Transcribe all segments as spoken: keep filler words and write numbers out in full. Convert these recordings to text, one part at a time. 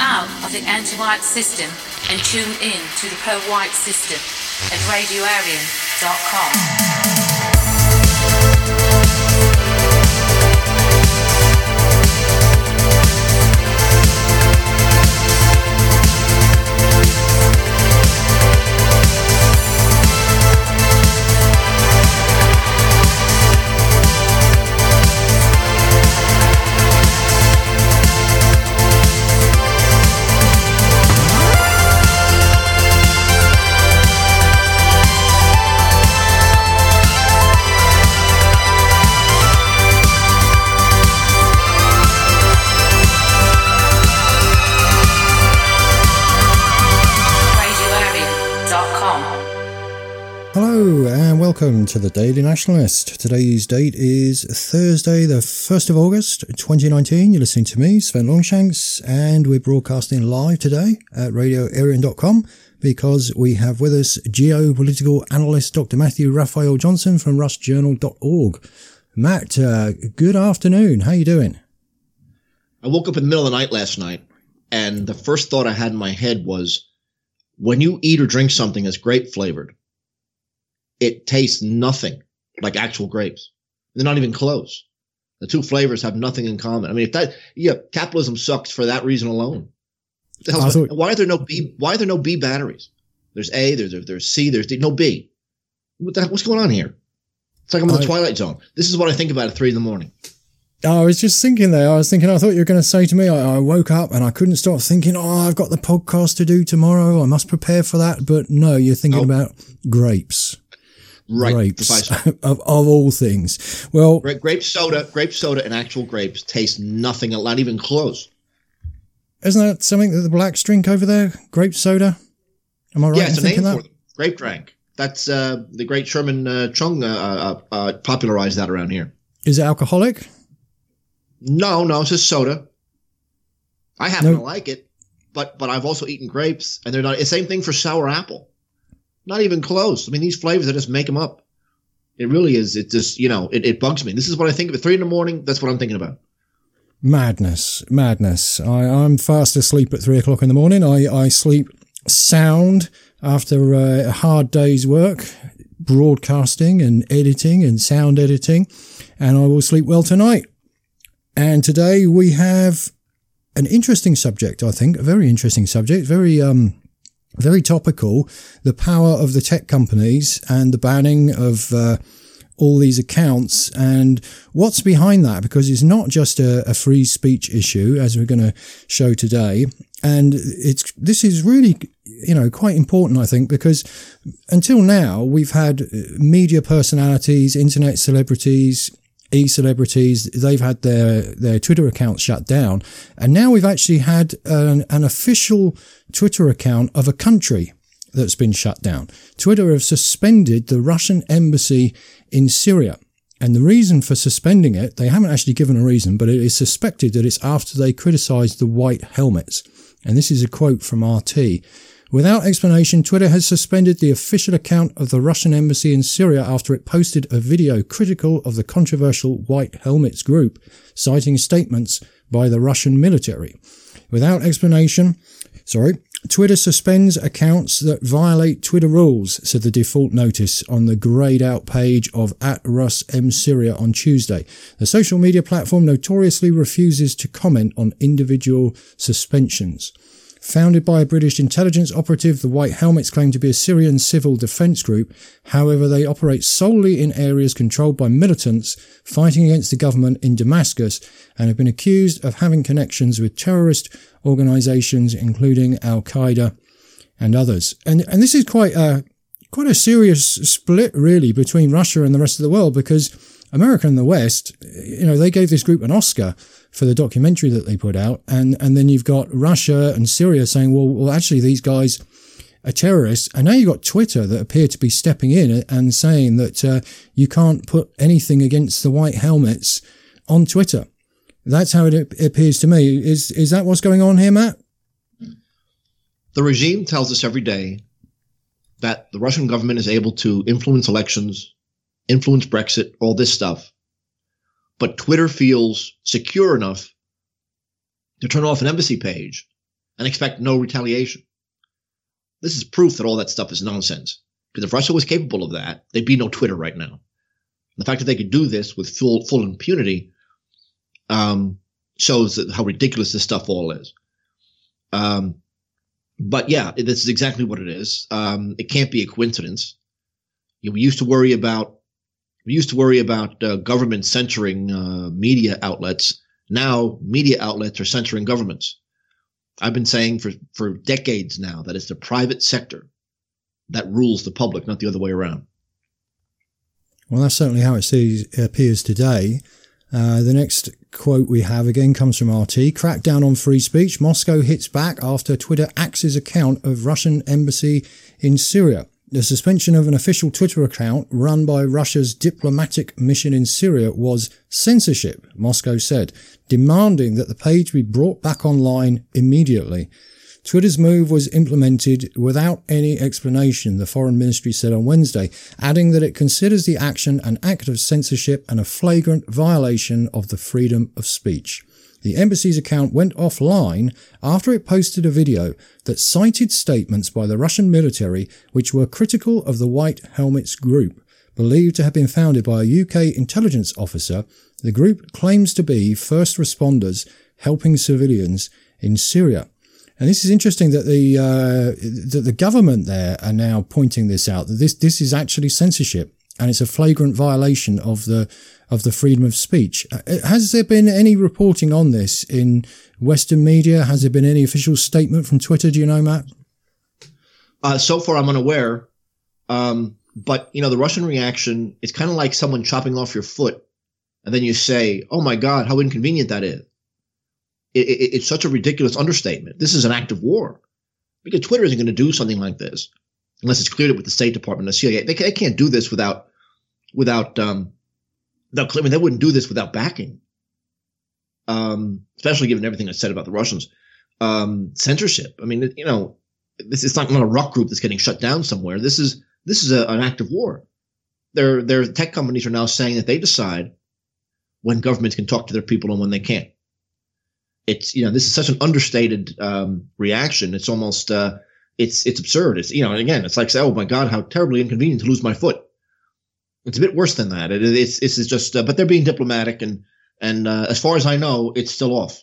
out of the anti-white system and tune in to the pro-white system at radio arian dot com. Hello and welcome to the Daily Nationalist. Today's date is Thursday the first of August twenty nineteen. You're listening to me, Sven Longshanks, and we're broadcasting live today at radio arian dot com because we have with us geopolitical analyst Doctor Matthew Raphael Johnson from russ journal dot org. Matt, uh, good afternoon. How you doing? I woke up in the middle of the night last night, and the first thought I had in my head was, when you eat or drink something that's grape flavored, it tastes nothing like actual grapes. They're not even close. The two flavors have nothing in common. I mean, if that, yeah, capitalism sucks for that reason alone. What the hell's thought, why are there no B? Why are there no B batteries? There's A, there's there's C, there's D, no B. What the heck, what's going on here? It's like I'm in the I, Twilight Zone. This is what I think about at three in the morning. I was just thinking there. I was thinking, I thought you were going to say to me, I, I woke up and I couldn't stop thinking, oh, I've got the podcast to do tomorrow. I must prepare for that. But no, you're thinking nope. about grapes. Right, grapes of, of all things. Well, grape, grape soda, grape soda, and actual grapes taste nothing, not even close. Isn't that something that the blacks drink over there? Grape soda? Am I right? Yeah, it's in a name that? for them. Grape drank. That's uh, the great Sherman uh, Chung uh, uh, uh, popularized that around here. Is it alcoholic? No, no, it's just soda. I happen no. to like it, but but I've also eaten grapes, and they're not. It's the same thing for sour apple. Not even close. I mean, these flavors, I just make them up. It really is. It just, you know, it, it bugs me. This is what I think of at three in the morning. That's what I'm thinking about. Madness, madness. I, I'm fast asleep at three o'clock in the morning. I, I sleep sound after a hard day's work, broadcasting and editing and sound editing, and I will sleep well tonight. And today we have an interesting subject, I think, a very interesting subject, very, um, very topical, the power of the tech companies and the banning of uh, all these accounts and what's behind that, because it's not just a, a free speech issue, as we're going to show today. And it's this is really, you know, quite important, I think, because until now we've had media personalities, internet celebrities, e-celebrities, they've had their, their Twitter accounts shut down. And now we've actually had an, an official Twitter account of a country that's been shut down. Twitter have suspended the Russian embassy in Syria. And the reason for suspending it, they haven't actually given a reason, but it is suspected that it's after they criticised the white helmets. And this is a quote from R T. Without explanation, Twitter has suspended the official account of the Russian embassy in Syria after it posted a video critical of the controversial White Helmets group, citing statements by the Russian military. Without explanation, sorry, Twitter suspends accounts that violate Twitter rules, said the default notice on the grayed out page of at Russ M Syria on Tuesday. The social media platform notoriously refuses to comment on individual suspensions. Founded by a British intelligence operative, the White Helmets claim to be a Syrian civil defence group. However, they operate solely in areas controlled by militants fighting against the government in Damascus and have been accused of having connections with terrorist organisations, including Al-Qaeda and others. And and this is quite a, quite a serious split, really, between Russia and the rest of the world, because America and the West, you know, they gave this group an Oscar for the documentary that they put out. And, and then you've got Russia and Syria saying, well, well, actually, these guys are terrorists. And now you've got Twitter that appear to be stepping in and saying that uh, you can't put anything against the White Helmets on Twitter. That's how it appears to me. Is, is that what's going on here, Matt? The regime tells us every day that the Russian government is able to influence elections, influence Brexit, all this stuff. But Twitter feels secure enough to turn off an embassy page and expect no retaliation. This is proof that all that stuff is nonsense. Because if Russia was capable of that, there'd be no Twitter right now. The fact that they could do this with full full impunity um, shows that how ridiculous this stuff all is. Um, but yeah, this is exactly what it is. Um, it can't be a coincidence. You know, we used to worry about we used to worry about uh, government censoring uh, media outlets. Now media outlets are censoring governments. I've been saying for, for decades now that it's the private sector that rules the public, not the other way around. Well, that's certainly how it sees, appears today. Uh, the next quote we have again comes from R T. Crackdown on free speech. Moscow hits back after Twitter axes account of Russian embassy in Syria. The suspension of an official Twitter account run by Russia's diplomatic mission in Syria was censorship, Moscow said, demanding that the page be brought back online immediately. Twitter's move was implemented without any explanation, the Foreign Ministry said on Wednesday, adding that it considers the action an act of censorship and a flagrant violation of the freedom of speech. The embassy's account went offline after it posted a video that cited statements by the Russian military which were critical of the White Helmets group. Believed to have been founded by a U K intelligence officer, the group claims to be first responders helping civilians in Syria. And this is interesting that the uh, that the government there are now pointing this out, that this this is actually censorship and it's a flagrant violation of the of the freedom of speech. Has there been any reporting on this in Western media? Has there been any official statement from Twitter? Do you know, Matt? Uh, so far, I'm unaware. Um, but, you know, the Russian reaction, it's kind of like someone chopping off your foot. And then you say, oh, my God, how inconvenient that is. It, it, it's such a ridiculous understatement. This is an act of war. Because Twitter isn't going to do something like this unless it's cleared with the State Department, the C I A. They, they can't do this without, without, um, without, I mean, they wouldn't do this without backing. Um, especially given everything I said about the Russians. Um, censorship. I mean, you know, this is not, not a rock group that's getting shut down somewhere. This is, this is a, an act of war. Their, their tech companies are now saying that they decide when governments can talk to their people and when they can't. It's, you know, this is such an understated, um, reaction. It's almost, uh, it's, it's absurd. It's, you know, and again, it's like, say, oh my God, how terribly inconvenient to lose my foot. It's a bit worse than that. It, it's, it's just, uh, but they're being diplomatic and, and, uh, as far as I know, it's still off.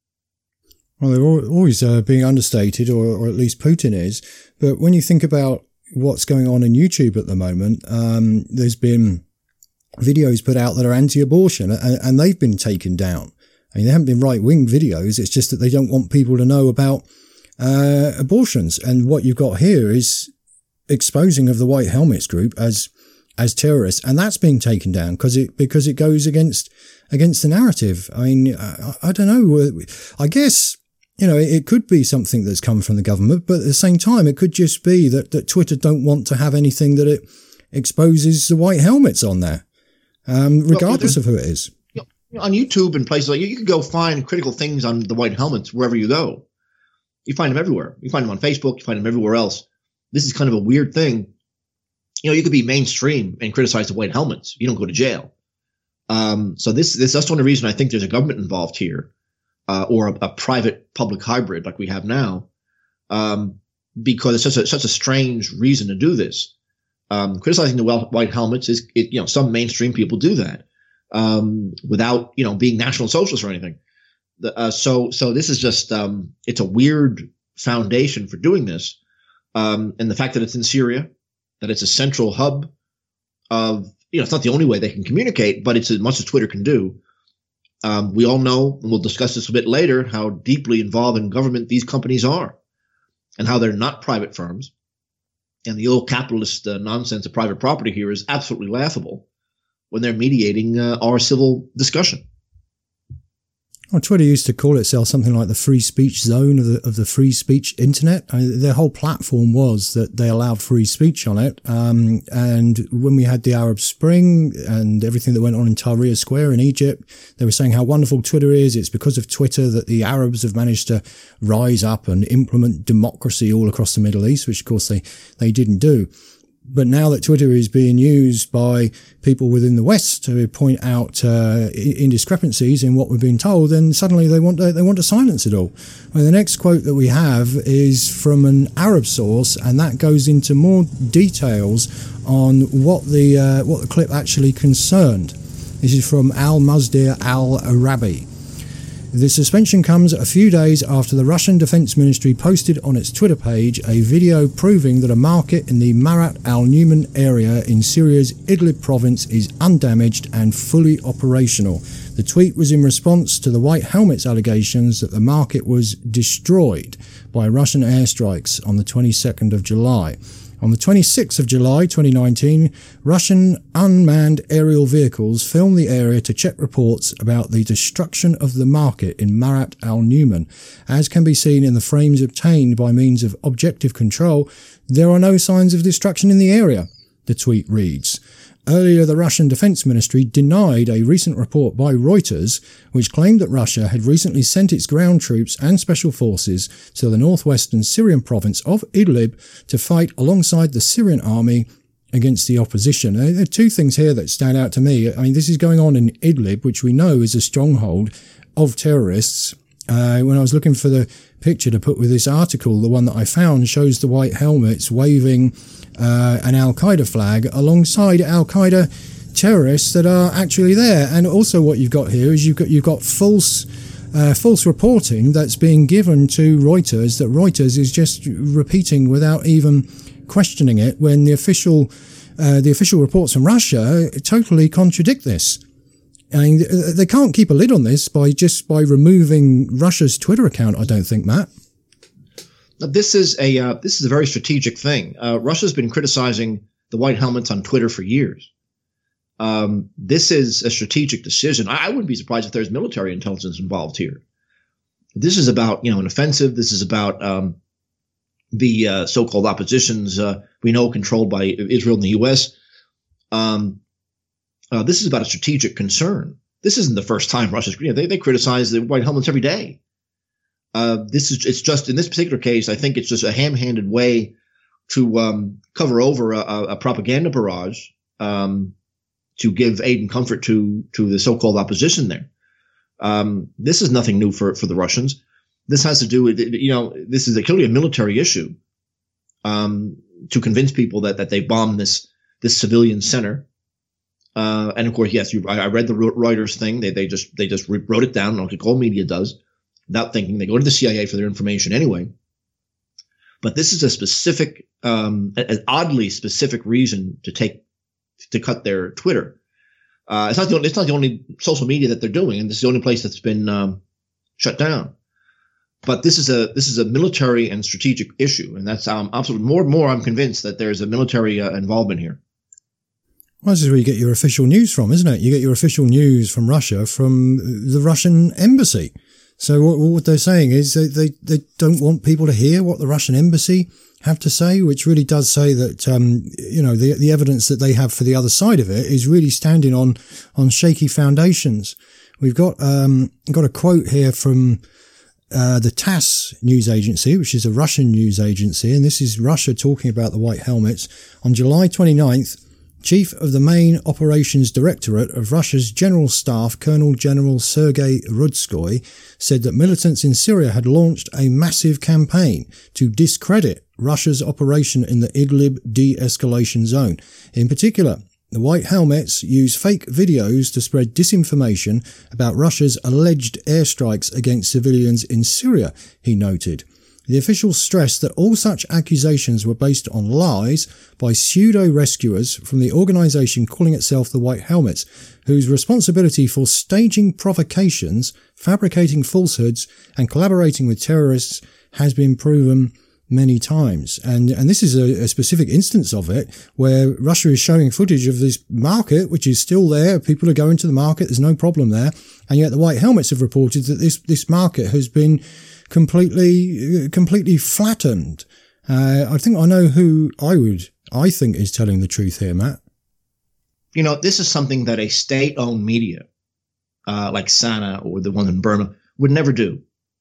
Well, they're always uh, being understated, or, or at least Putin is. But when you think about what's going on in YouTube at the moment, um, there's been videos put out that are anti-abortion, and, and they've been taken down. I mean, they haven't been right-wing videos. It's just that they don't want people to know about uh, abortions. And what you've got here is exposing of the White Helmets group as as terrorists, and that's being taken down because it because it goes against against the narrative. I mean, I, I don't know. I guess, you know, it could be something that's come from the government, but at the same time, it could just be that, that Twitter don't want to have anything that it exposes the White Helmets on there, um, regardless well, of who it is. You know, on YouTube and places like you, you can go find critical things on the White Helmets wherever you go. You find them everywhere. You find them on Facebook. You find them everywhere else. This is kind of a weird thing. You know, you could be mainstream and criticize the White Helmets. You don't go to jail. Um, so this, this, that's the only reason I think there's a government involved here, uh, or a, a private public hybrid like we have now, um, because it's such a, such a strange reason to do this. Um, criticizing the White Helmets is, it, you know, some mainstream people do that, um, without, you know, being National Socialists or anything. The, uh, so, so this is just, um, it's a weird foundation for doing this. Um, and the fact that it's in Syria, that it's a central hub of, you know, it's not the only way they can communicate, but it's as much as Twitter can do. Um, we all know, and we'll discuss this a bit later, how deeply involved in government these companies are and how they're not private firms. And the old capitalist uh, nonsense of private property here is absolutely laughable when they're mediating uh, our civil discussion. Well, Twitter used to call itself something like the free speech zone of the of the free speech internet. I mean, their whole platform was that they allowed free speech on it. Um, and when we had the Arab Spring and everything that went on in Tahrir Square in Egypt, they were saying how wonderful Twitter is. It's because of Twitter that the Arabs have managed to rise up and implement democracy all across the Middle East, which of course they, they didn't do. But now that Twitter is being used by people within the West to point out uh, indiscrepancies in what we're being told, then suddenly they want to, they want to silence it all. Well, the next quote that we have is from an Arab source, and that goes into more details on what the uh, what the clip actually concerned. This is from Al-Masdir Al-Arabi. The suspension comes a few days after the Russian Defense Ministry posted on its Twitter page a video proving that a market in the Marat al-Numan area in Syria's Idlib province is undamaged and fully operational. The tweet was in response to the White Helmet's allegations that the market was destroyed by Russian airstrikes on the twenty-second of July. On the twenty-sixth of July twenty nineteen, Russian unmanned aerial vehicles filmed the area to check reports about the destruction of the market in Marat al-Numan. As can be seen in the frames obtained by means of objective control, there are no signs of destruction in the area, the tweet reads. Earlier, the Russian Defense Ministry denied a recent report by Reuters, which claimed that Russia had recently sent its ground troops and special forces to the northwestern Syrian province of Idlib to fight alongside the Syrian army against the opposition. There are two things here that stand out to me. I mean, this is going on in Idlib, which we know is a stronghold of terrorists. Uh, when I was looking for the picture to put with this article, the one that I found shows the white helmets waving uh, an Al-Qaeda flag alongside Al-Qaeda terrorists that are actually there. And also what you've got here is you've got, you've got false, uh, false reporting that's being given to Reuters that Reuters is just repeating without even questioning it, when the official, uh, the official reports from Russia totally contradict this. I mean, they can't keep a lid on this by just by removing Russia's Twitter account, I don't think, Matt. This is a uh, this is a very strategic thing. Uh, Russia's been criticizing the White Helmets on Twitter for years. Um, this is a strategic decision. I, I wouldn't be surprised if there's military intelligence involved here. This is about, you know, an offensive. This is about um, the uh, so-called oppositions uh, we know controlled by Israel and the U S. Um, Uh, this is about a strategic concern. This isn't the first time Russia's, you know, they, they criticize the White Helmets every day. Uh, this is, it's just, in this particular case, I think it's just a ham-handed way to um, cover over a, a propaganda barrage um, to give aid and comfort to, to the so-called opposition there. Um, this is nothing new for, for the Russians. This has to do with, you know, this is a, clearly a military issue um, to convince people that, that they bombed this, this civilian center. Uh, and of course, yes, you, I, I read the Reuters thing. They they just they just wrote it down, like all media does, without thinking. They go to the C I A for their information anyway. But this is a specific, um, an oddly specific reason to take to cut their Twitter. Uh, it's not the only, it's not the only social media that they're doing, and this is the only place that's been um, shut down. But this is a this is a military and strategic issue, and that's um, absolutely more and more. I'm convinced that there's a military uh, involvement here. Well, this is where you get your official news from, isn't it? You get your official news from Russia, from the Russian embassy. So what, what they're saying is they, they, they don't want people to hear what the Russian embassy have to say, which really does say that, um, you know, the, the evidence that they have for the other side of it is really standing on, on shaky foundations. We've got, um, got a quote here from, uh, the TASS news agency, which is a Russian news agency. And this is Russia talking about the White Helmets. On July twenty-ninth, Chief of the Main Operations Directorate of Russia's General Staff, Colonel General Sergei Rudskoy, said that militants in Syria had launched a massive campaign to discredit Russia's operation in the Idlib de-escalation zone. In particular, the White Helmets use fake videos to spread disinformation about Russia's alleged airstrikes against civilians in Syria, he noted. The officials stressed that all such accusations were based on lies by pseudo-rescuers from the organisation calling itself the White Helmets, whose responsibility for staging provocations, fabricating falsehoods, and collaborating with terrorists has been proven many times. And, and this is a, a specific instance of it, where Russia is showing footage of this market, which is still there. People are going to the market. There's no problem there. And yet the White Helmets have reported that this, this market has been completely, completely flattened. Uh, I think I know who I would, I think is telling the truth here, Matt. You know, this is something that a state-owned media, uh, like Sana or the one in Burma, would never do.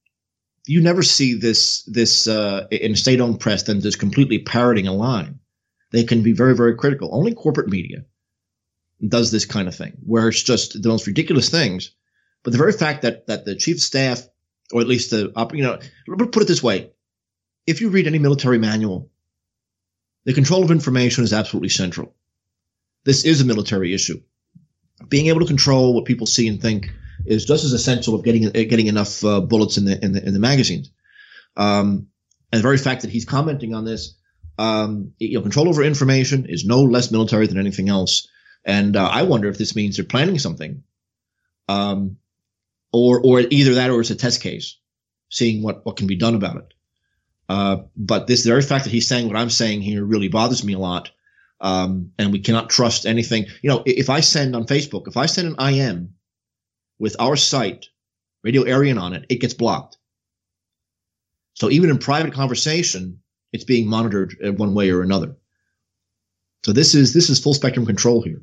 You never see this, this, uh, in state-owned press then just completely parroting a line. they can be very, very critical. Only corporate media does this kind of thing, where it's just the most ridiculous things. But the very fact that that the chief of staff, or at least the, you know, put it this way, if you read any military manual, the control of information is absolutely central. This is a military issue. Being able to control what people see and think is just as essential of getting getting enough uh, bullets in the in the in the magazines. Um, and the very fact that he's commenting on this, um, you know, control over information is no less military than anything else. And uh, I wonder if this means they're planning something, um, or or either that or it's a test case, seeing what what can be done about it. Uh, but this the very fact that he's saying what I'm saying here really bothers me a lot. Um, and we cannot trust anything. You know, if I send on Facebook, if I send an I M with our site, Radio Aryan, on it, it gets blocked. So even in private conversation, it's being monitored one way or another. So this is this is full spectrum control here.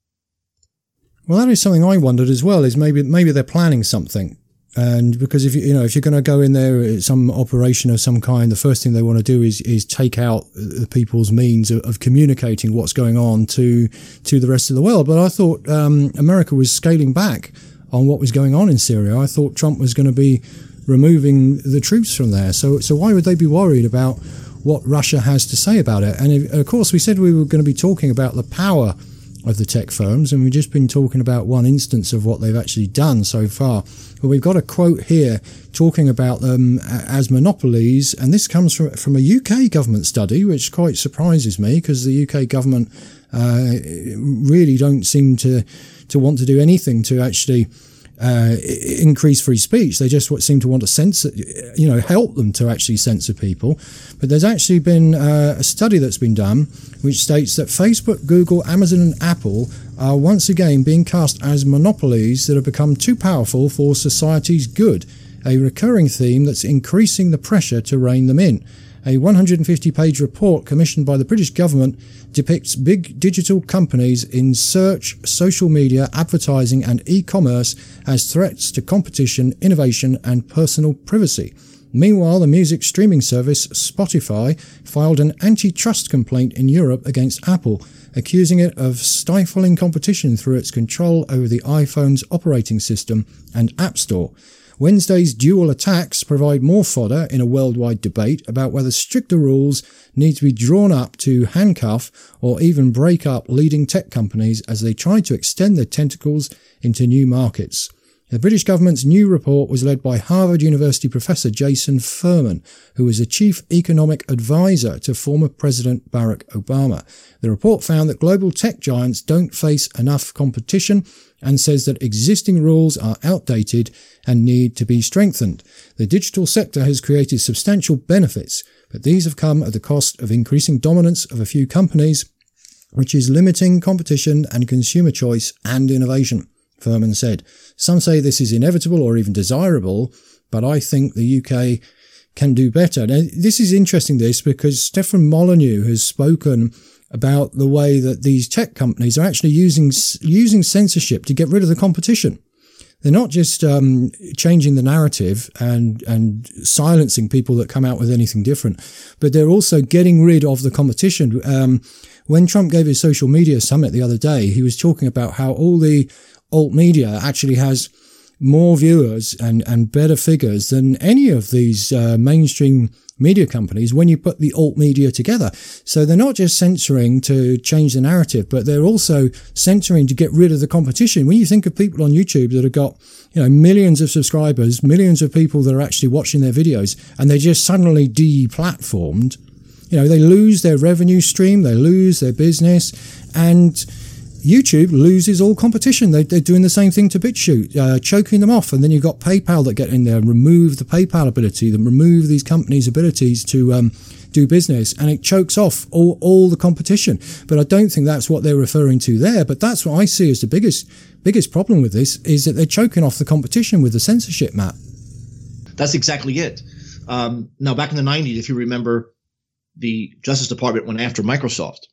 Well, that is something I wondered as well. Is maybe maybe they're planning something. And because if you you know if you're going to go in there some operation of some kind, the first thing they want to do is is take out the people's means of, of communicating what's going on to to the rest of the world. But I thought um, America was scaling back on what was going on in Syria. I thought Trump was going to be removing the troops from there. So so why would they be worried about what Russia has to say about it? And if, of course, we said we were going to be talking about the power of the tech firms, and we've just been talking about one instance of what they've actually done so far. But we've got a quote here talking about them as monopolies, and this comes from from a U K government study, which quite surprises me because the U K government uh, really don't seem to to want to do anything to actually uh, increase free speech. They just seem to want to censor, you know, help them to actually censor people. But there's actually been uh, a study that's been done which states that Facebook, Google, Amazon and Apple are once again being cast as monopolies that have become too powerful for society's good, a recurring theme that's increasing the pressure to rein them in. A one hundred fifty page report commissioned by the British government depicts big digital companies in search, social media, advertising and e-commerce as threats to competition, innovation and personal privacy. Meanwhile, the music streaming service Spotify filed an antitrust complaint in Europe against Apple, accusing it of stifling competition through its control over the iPhone's operating system and App Store. Wednesday's dual attacks provide more fodder in a worldwide debate about whether stricter rules need to be drawn up to handcuff or even break up leading tech companies as they try to extend their tentacles into new markets. The British government's new report was led by Harvard University professor Jason Furman, who was a chief economic advisor to former President Barack Obama. The report found that global tech giants don't face enough competition and says that existing rules are outdated and need to be strengthened. The digital sector has created substantial benefits, but these have come at the cost of increasing dominance of a few companies, which is limiting competition and consumer choice and innovation, Furman said. Some say this is inevitable or even desirable, but I think the U K can do better. Now, this is interesting, this, because Stefan Molyneux has spoken about the way that these tech companies are actually using using censorship to get rid of the competition. They're not just um, changing the narrative and and silencing people that come out with anything different, but they're also getting rid of the competition. Um, when Trump gave his social media summit the other day, he was talking about how all the alt media actually has more viewers and, and better figures than any of these uh, mainstream media companies when you put the alt media together. So they're not just censoring to change the narrative, but they're also censoring to get rid of the competition. When you think of people on YouTube that have got, you know, millions of subscribers, millions of people that are actually watching their videos, and they're just suddenly de-platformed, you know, they lose their revenue stream, they lose their business, and YouTube loses all competition. They, they're doing the same thing to BitChute, uh, choking them off. And then you've got PayPal that get in there and remove the PayPal ability, that remove these companies' abilities to um, do business, and it chokes off all, all the competition. But I don't think that's what they're referring to there. But that's what I see as the biggest biggest problem with this, is that they're choking off the competition with the censorship, Matt. That's exactly it. Um, now, back in the nineties, if you remember, the Justice Department went after Microsoft.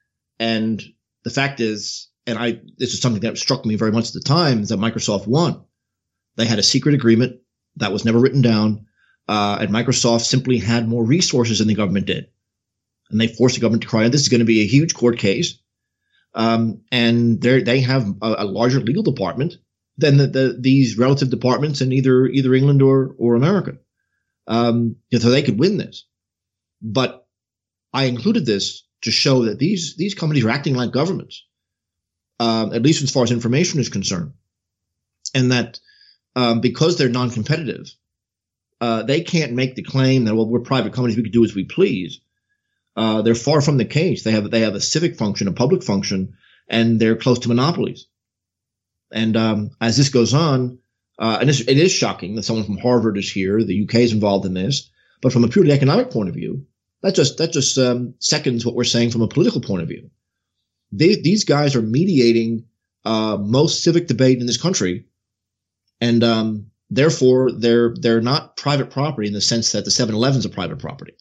And the fact is, and I, this is something that struck me very much at the time, is that Microsoft won. They had a secret agreement that was never written down, uh, and Microsoft simply had more resources than the government did. and they force the government to cry out. This is going to be a huge court case. Um, and they they have a, a larger legal department than the, the, these relative departments in either either England or or America. Um, so they could win this. But I included this to show that these these companies are acting like governments, um, at least as far as information is concerned, and that um, because they're non-competitive, uh, they can't make the claim that, well, we're private companies, we can do as we please. Uh, they're far from the case. They have they have a civic function, a public function, and they're close to monopolies. And um, as this goes on, uh, and this, it is shocking that someone from Harvard is here. The U K is involved in this, but from a purely economic point of view, that just that just um, seconds what we're saying from a political point of view. They, these guys are mediating uh, most civic debate in this country, and um, therefore they're they're not private property in the sense that the seven eleven is a private property.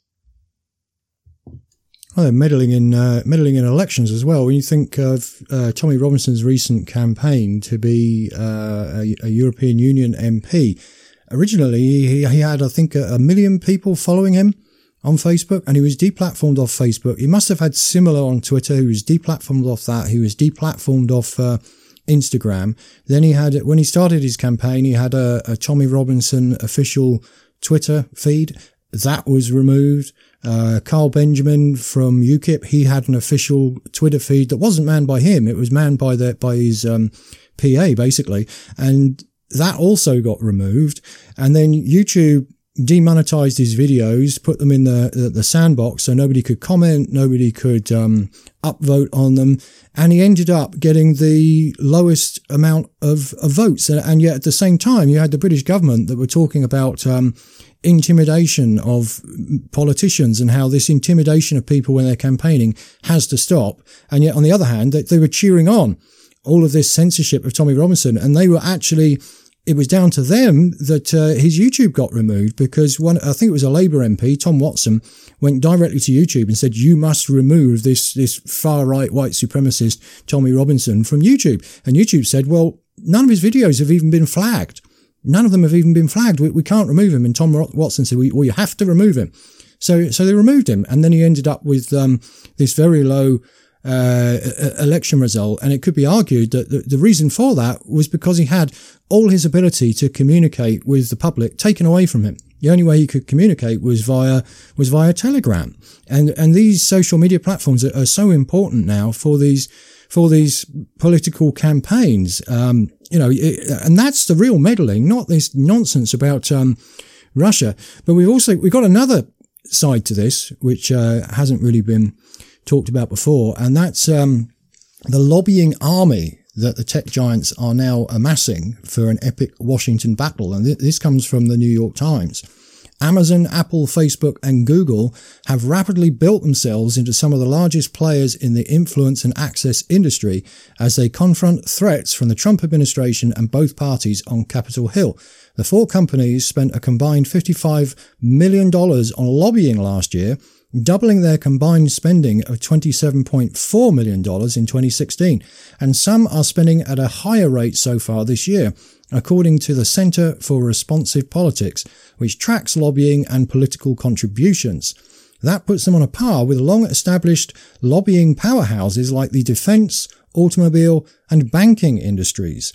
Oh, they're meddling in uh, meddling in elections as well. When you think of uh, Tommy Robinson's recent campaign to be uh, a, a European Union M P, originally he, he had, I think, a, a million people following him on Facebook, and he was deplatformed off Facebook. He must have had similar on Twitter. He was deplatformed off that. He was deplatformed off uh, Instagram. Then he had, when he started his campaign, he had a, a Tommy Robinson official Twitter feed. That was removed. Uh, Carl Benjamin from UKIP, he had an official Twitter feed that wasn't manned by him. It was manned by the, by his, um, P A basically. And that also got removed. And then YouTube demonetized his videos, put them in the, the, the sandbox so nobody could comment, nobody could, um, upvote on them. And he ended up getting the lowest amount of, of votes. And, and yet at the same time, you had the British government that were talking about, um, intimidation of politicians and how this intimidation of people when they're campaigning has to stop. And yet on the other hand, they, they were cheering on all of this censorship of Tommy Robinson, and they were actually, it was down to them that uh, his YouTube got removed because one, I think it was a Labour M P, Tom Watson, went directly to YouTube and said, you must remove this, this far right white supremacist Tommy Robinson from YouTube. And YouTube said, well, none of his videos have even been flagged. None of them have even been flagged. We, we can't remove him. And Tom Watson said, well, you have to remove him. So, so they removed him. And then he ended up with, um, this very low, uh, election result. And it could be argued that the, the reason for that was because he had all his ability to communicate with the public taken away from him. The only way he could communicate was via, was via Telegram. And, and these social media platforms are, are so important now for these, for these political campaigns. Um, you know, it, and that's the real meddling, not this nonsense about, um, Russia. But we've also, we've got another side to this, which, uh, hasn't really been talked about before. And that's, um, the lobbying army that the tech giants are now amassing for an epic Washington battle. And th- this comes from the New York Times. Amazon, Apple, Facebook, and Google have rapidly built themselves into some of the largest players in the influence and access industry as they confront threats from the Trump administration and both parties on Capitol Hill. The four companies spent a combined fifty-five million dollars on lobbying last year, doubling their combined spending of twenty-seven point four million dollars in twenty sixteen. And some are spending at a higher rate so far this year, according to the Center for Responsive Politics, which tracks lobbying and political contributions. That puts them on a par with long-established lobbying powerhouses like the defense, automobile, and banking industries.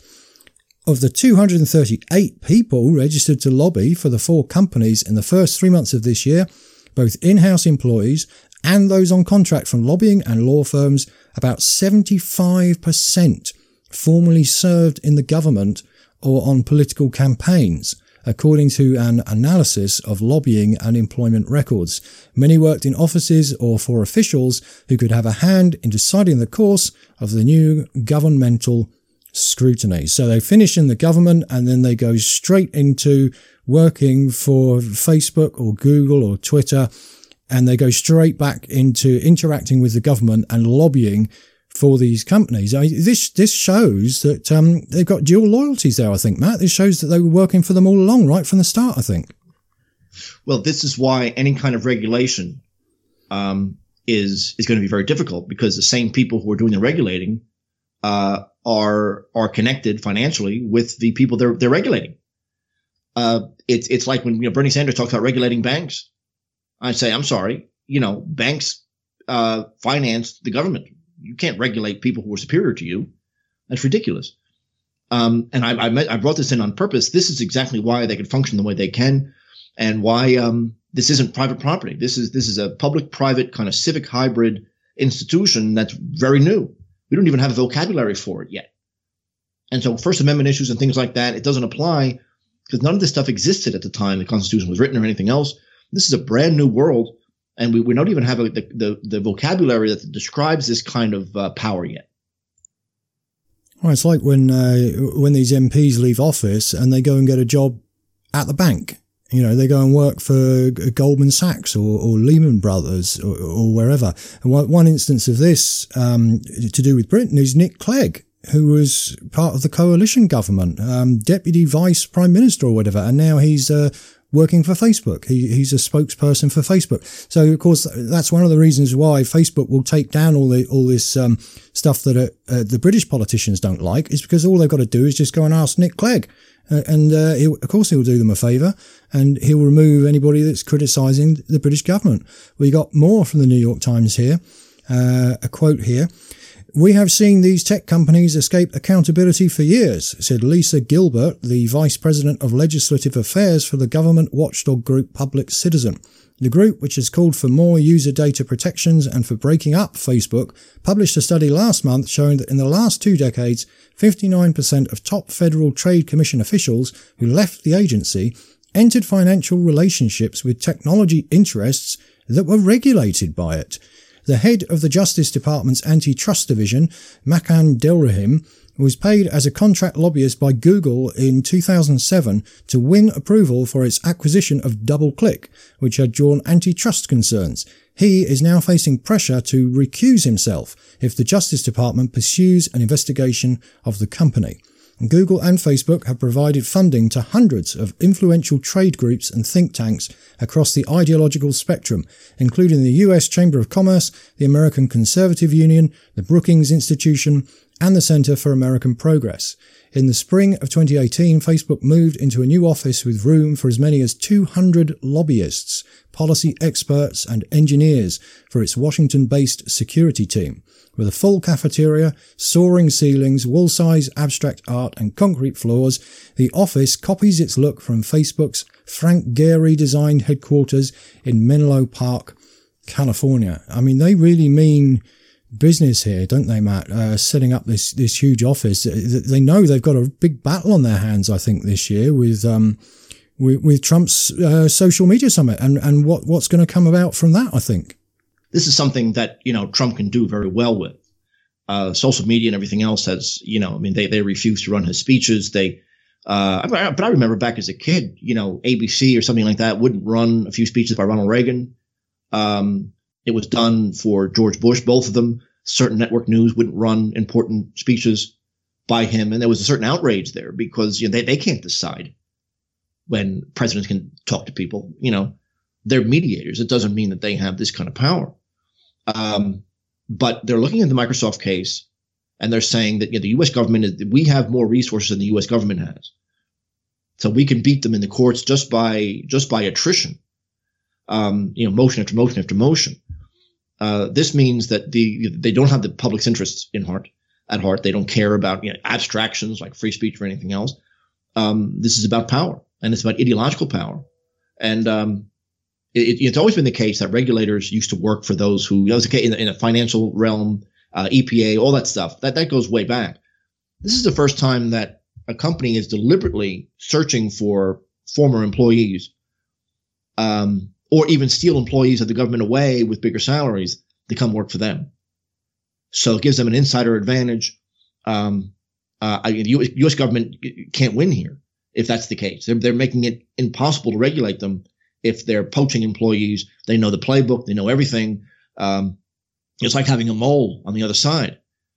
Of the two hundred thirty-eight people registered to lobby for the four companies in the first three months of this year, both in-house employees and those on contract from lobbying and law firms, about seventy-five percent formerly served in the government or on political campaigns, according to an analysis of lobbying and employment records. Many worked in offices or for officials who could have a hand in deciding the course of the new governmental scrutiny. So they finish in the government and then they go straight into working for Facebook or Google or Twitter, and they go straight back into interacting with the government and lobbying for these companies. I mean, this this shows that um, they've got dual loyalties there, I think, Matt. This shows that they were working for them all along, right from the start, I think. Well, this is why any kind of regulation um, is is going to be very difficult, because the same people who are doing the regulating uh, are are connected financially with the people they're they're regulating. Uh, it's it's like when you know Bernie Sanders talks about regulating banks. I say, I'm sorry, you know, banks uh, finance the government. You can't regulate people who are superior to you. That's ridiculous. Um, and I, I, met, I brought this in on purpose. This is exactly why they can function the way they can, and why um, this isn't private property. This is this is a public-private kind of civic hybrid institution that's very new. We don't even have a vocabulary for it yet. And so First Amendment issues and things like that, it doesn't apply because none of this stuff existed at the time the Constitution was written or anything else. This is a brand new world, and we, we don't even have a, the, the, the vocabulary that describes this kind of uh, power yet. Well, it's like when uh, when these M Ps leave office and they go and get a job at the bank. You know, they go and work for Goldman Sachs or, or Lehman Brothers or, or wherever. And one, one instance of this um, to do with Britain is Nick Clegg, who was part of the coalition government, um, deputy vice prime minister or whatever, and now he's uh, working for Facebook. He, he's a spokesperson for Facebook. So, of course, that's one of the reasons why Facebook will take down all the all this um, stuff that uh, uh, the British politicians don't like, is because all they've got to do is just go and ask Nick Clegg. Uh, and uh, he'll, of course he'll do them a favour, and he'll remove anybody that's criticising the British government. We got more from the New York Times here. Uh, a quote here. "We have seen these tech companies escape accountability for years," said Lisa Gilbert, the Vice President of Legislative Affairs for the government watchdog group Public Citizen. The group, which has called for more user data protections and for breaking up Facebook, published a study last month showing that in the last two decades, fifty-nine percent of top Federal Trade Commission officials who left the agency entered financial relationships with technology interests that were regulated by it. The head of the Justice Department's Antitrust Division, Makan Delrahim, was paid as a contract lobbyist by Google in two thousand seven to win approval for its acquisition of DoubleClick, which had drawn antitrust concerns. He is now facing pressure to recuse himself if the Justice Department pursues an investigation of the company. Google and Facebook have provided funding to hundreds of influential trade groups and think tanks across the ideological spectrum, including the U S Chamber of Commerce, the American Conservative Union, the Brookings Institution, and the Center for American Progress. In the spring of twenty eighteen, Facebook moved into a new office with room for as many as two hundred lobbyists, policy experts, and engineers for its Washington-based security team. With a full cafeteria, soaring ceilings, wall-size abstract art, and concrete floors, the office copies its look from Facebook's Frank Gehry-designed headquarters in Menlo Park, California. I mean, they really mean business here, don't they, Matt? Uh, setting up this this huge office. They know they've got a big battle on their hands, I think, this year with um with, with Trump's uh, social media summit and and what what's going to come about from that, I think. This is something that, you know, Trump can do very well with. Uh, social media and everything else has, you know, I mean, they, they refuse to run his speeches. They, uh, but I remember back as a kid, you know, A B C or something like that wouldn't run a few speeches by Ronald Reagan. Um, it was done for George Bush, both of them. Certain network news wouldn't run important speeches by him. And there was a certain outrage there because, you know, they, they can't decide when presidents can talk to people. You know, they're mediators. It doesn't mean that they have this kind of power. Um, but they're looking at the Microsoft case and they're saying that, you know, the U S government is, we have more resources than the U S government has. So we can beat them in the courts just by, just by attrition. Um, you know, motion after motion after motion. Uh, this means that the, they don't have the public's interests in heart, at heart. They don't care about, you know, abstractions like free speech or anything else. Um, this is about power, and it's about ideological power. And, um, It, it's always been the case that regulators used to work for those who, that was the case in the, in the financial realm, uh, E P A, all that stuff. That that goes way back. This is the first time that a company is deliberately searching for former employees, um, or even steal employees of the government away with bigger salaries to come work for them. So it gives them an insider advantage. Um, uh, the U S government can't win here if that's the case. They're, they're making it impossible to regulate them. If they're poaching employees, they know the playbook, they know everything. Um, it's like having a mole on the other side.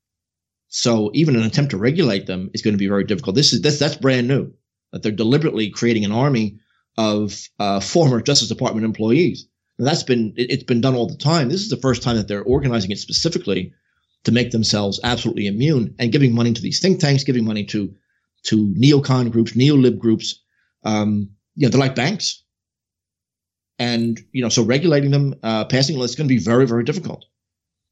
So even an attempt to regulate them is going to be very difficult. This is that's, that's brand new, that they're deliberately creating an army of uh, former Justice Department employees. Now that's been it, it's been done all the time. This is the first time that they're organizing it specifically to make themselves absolutely immune and giving money to these think tanks, giving money to to neocon groups, neo-lib groups. Um, you know, they're like banks. And, you know, so regulating them, uh, passing, it's going to be very, very difficult.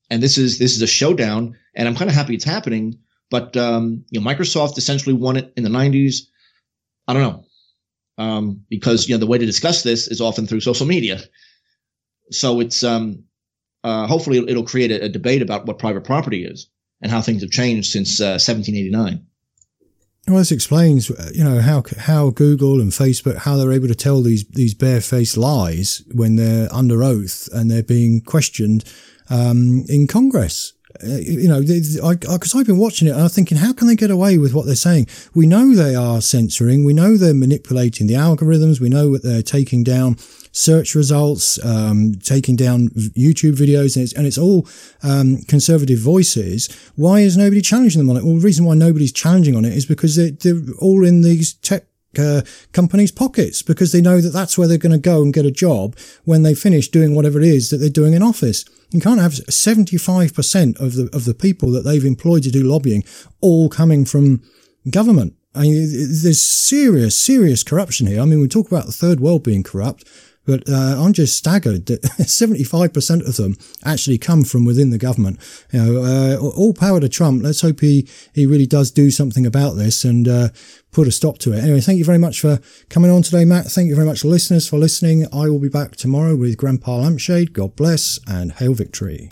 and this is this is a showdown, and I'm kind of happy it's happening. But um, you know, Microsoft essentially won it in the nineties. I don't know, um, because you know the way to discuss this is often through social media. So it's um, uh, hopefully it'll create a, a debate about what private property is and how things have changed since uh, seventeen eighty-nine. Well, this explains, you know, how how Google and Facebook, how they're able to tell these these barefaced lies when they're under oath and they're being questioned um, in Congress. Uh, you know, because I've been watching it and I'm thinking, how can they get away with what they're saying? We know they are censoring. We know they're manipulating the algorithms. We know that they're taking down search results, um, taking down YouTube videos, and it's, and it's all um, conservative voices. Why is nobody challenging them on it? Well, the reason why nobody's challenging on it is because they're, they're all in these tech uh, companies' pockets, because they know that that's where they're going to go and get a job when they finish doing whatever it is that they're doing in office. You can't have seventy-five percent of the of the people that they've employed to do lobbying all coming from government. I mean, there's serious, serious corruption here. I mean, we talk about the third world being corrupt, but uh, I'm just staggered that seventy-five percent of them actually come from within the government. You know, uh, all power to Trump. Let's hope he, he really does do something about this and uh, put a stop to it. Anyway, thank you very much for coming on today, Matt. Thank you very much, listeners, for listening. I will be back tomorrow with Grandpa Lampshade. God bless and hail victory.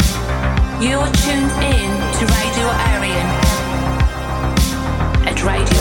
You're tuned in to Radio Arian at Radio